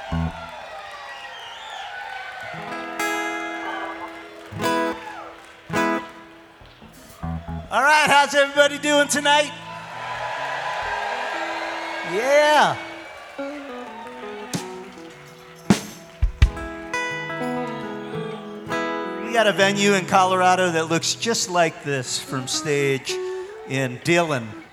All right, how's everybody doing tonight? Yeah. We got a venue in Colorado that looks just like this from stage in Dillon.